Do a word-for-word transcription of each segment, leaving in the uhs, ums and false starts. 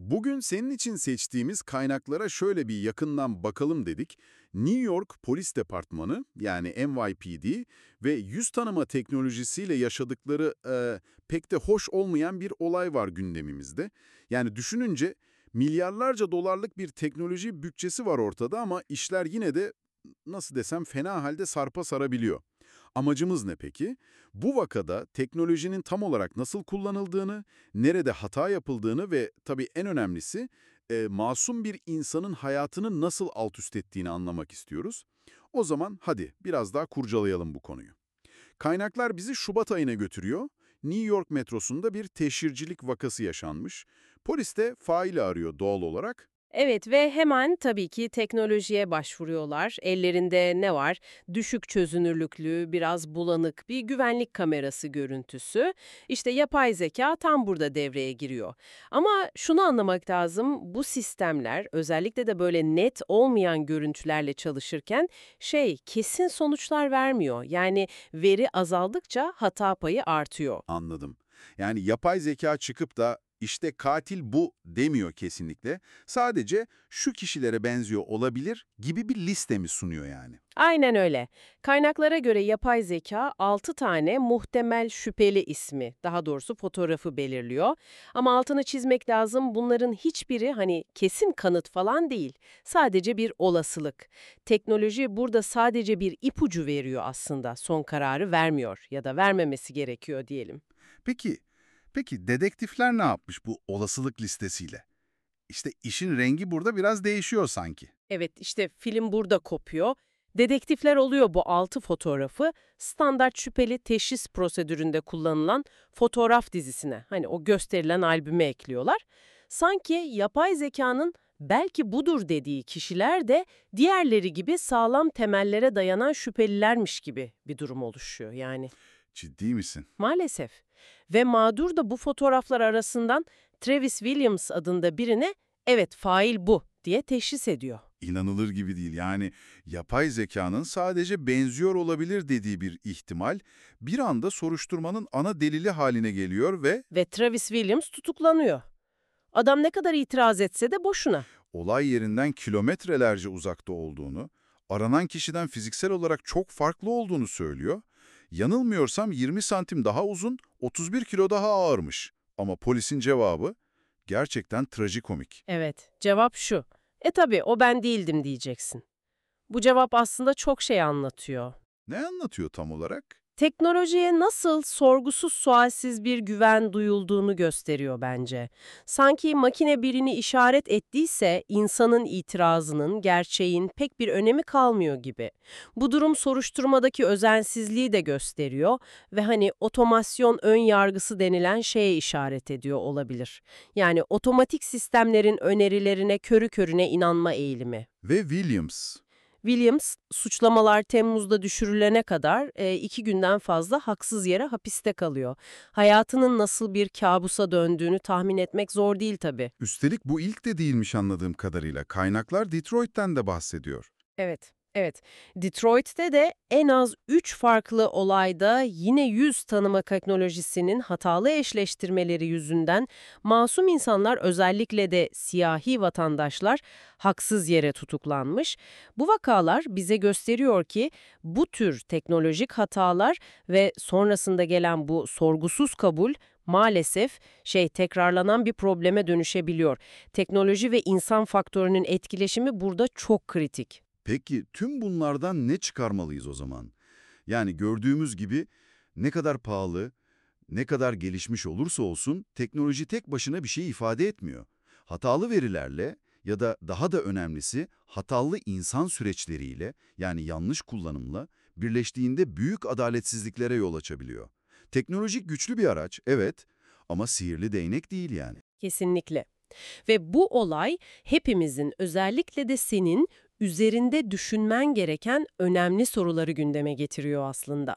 Bugün senin için seçtiğimiz kaynaklara şöyle bir yakından bakalım dedik. New York Polis Departmanı yani N Y P D ve yüz tanıma teknolojisiyle yaşadıkları e, pek de hoş olmayan bir olay var gündemimizde. Yani düşününce milyarlarca dolarlık bir teknoloji bütçesi var ortada ama işler yine de nasıl desem fena halde sarpa sarabiliyor. Amacımız ne peki? Bu vakada teknolojinin tam olarak nasıl kullanıldığını, nerede hata yapıldığını ve tabii en önemlisi e, masum bir insanın hayatını nasıl alt üst ettiğini anlamak istiyoruz. O zaman hadi biraz daha kurcalayalım bu konuyu. Kaynaklar bizi Şubat ayına götürüyor. New York metrosunda bir teşhircilik vakası yaşanmış. Polis de faili arıyor doğal olarak. Evet ve hemen tabii ki teknolojiye başvuruyorlar. Ellerinde ne var? Düşük çözünürlüklü, biraz bulanık bir güvenlik kamerası görüntüsü. İşte yapay zeka tam burada devreye giriyor. Ama şunu anlamak lazım, bu sistemler özellikle de böyle net olmayan görüntülerle çalışırken şey kesin sonuçlar vermiyor. Yani veri azaldıkça hata payı artıyor. Anladım. Yani yapay zeka çıkıp da işte katil bu demiyor kesinlikle. Sadece şu kişilere benziyor olabilir gibi bir liste mi sunuyor yani? Aynen öyle. Kaynaklara göre yapay zeka altı tane muhtemel şüpheli ismi, daha doğrusu fotoğrafı belirliyor. Ama altını çizmek lazım, bunların hiçbiri hani kesin kanıt falan değil. Sadece bir olasılık. Teknoloji burada sadece bir ipucu veriyor aslında, son kararı vermiyor ya da vermemesi gerekiyor diyelim. Peki, peki dedektifler ne yapmış bu olasılık listesiyle? İşte işin rengi burada biraz değişiyor sanki. Evet, işte film burada kopuyor. Dedektifler oluyor bu altı fotoğrafı standart şüpheli teşhis prosedüründe kullanılan fotoğraf dizisine, hani o gösterilen albüme ekliyorlar. Sanki yapay zekanın belki budur dediği kişiler de diğerleri gibi sağlam temellere dayanan şüphelilermiş gibi bir durum oluşuyor yani. Ciddi misin? Maalesef. Ve mağdur da bu fotoğraflar arasından Travis Williams adında birine evet fail bu diye teşhis ediyor. İnanılır gibi değil. Yani yapay zekanın sadece benziyor olabilir dediği bir ihtimal bir anda soruşturmanın ana delili haline geliyor ve Ve Travis Williams tutuklanıyor. Adam ne kadar itiraz etse de boşuna. olay yerinden kilometrelerce uzakta olduğunu, aranan kişiden fiziksel olarak çok farklı olduğunu söylüyor. Yanılmıyorsam yirmi santim daha uzun, otuz bir kilo daha ağırmış. Ama polisin cevabı gerçekten trajikomik. Evet, cevap şu. E tabii o ben değildim diyeceksin. Bu cevap aslında çok şey anlatıyor. Ne anlatıyor tam olarak? Teknolojiye nasıl sorgusuz sualsiz bir güven duyulduğunu gösteriyor bence. Sanki makine birini işaret ettiyse insanın itirazının, gerçeğin pek bir önemi kalmıyor gibi. Bu durum soruşturmadaki özensizliği de gösteriyor ve hani otomasyon ön yargısı denilen şeye işaret ediyor olabilir. Yani otomatik sistemlerin önerilerine körü körüne inanma eğilimi. Ve Williams. Williams, suçlamalar Temmuz'da düşürülene kadar e, iki günden fazla haksız yere hapiste kalıyor. Hayatının nasıl bir kabusa döndüğünü tahmin etmek zor değil tabii. Üstelik bu ilk de değilmiş anladığım kadarıyla. Kaynaklar Detroit'ten de bahsediyor. Evet, evet. Detroit'te de en az üç farklı olayda yine yüz tanıma teknolojisinin hatalı eşleştirmeleri yüzünden masum insanlar, özellikle de siyahi vatandaşlar haksız yere tutuklanmış. Bu vakalar bize gösteriyor ki bu tür teknolojik hatalar ve sonrasında gelen bu sorgusuz kabul maalesef şey tekrarlanan bir probleme dönüşebiliyor. Teknoloji ve insan faktörünün etkileşimi burada çok kritik. Peki tüm bunlardan ne çıkarmalıyız o zaman? Yani gördüğümüz gibi ne kadar pahalı, ne kadar gelişmiş olursa olsun teknoloji tek başına bir şey ifade etmiyor. Hatalı verilerle ya da daha da önemlisi hatalı insan süreçleriyle yani yanlış kullanımla birleştiğinde büyük adaletsizliklere yol açabiliyor. Teknolojik güçlü bir araç, evet, ama sihirli değnek değil yani. Kesinlikle. Ve bu olay hepimizin, özellikle de senin üzerinde düşünmen gereken önemli soruları gündeme getiriyor aslında.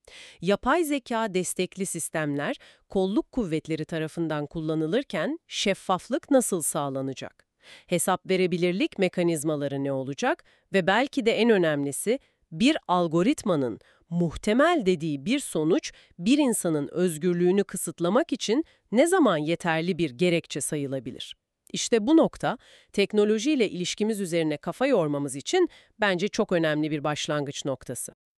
Yapay zeka destekli sistemler kolluk kuvvetleri tarafından kullanılırken şeffaflık nasıl sağlanacak? Hesap verebilirlik mekanizmaları ne olacak? Ve belki de en önemlisi, bir algoritmanın muhtemel dediği bir sonuç bir insanın özgürlüğünü kısıtlamak için ne zaman yeterli bir gerekçe sayılabilir? İşte bu nokta, teknolojiyle ilişkimiz üzerine kafa yormamız için bence çok önemli bir başlangıç noktası.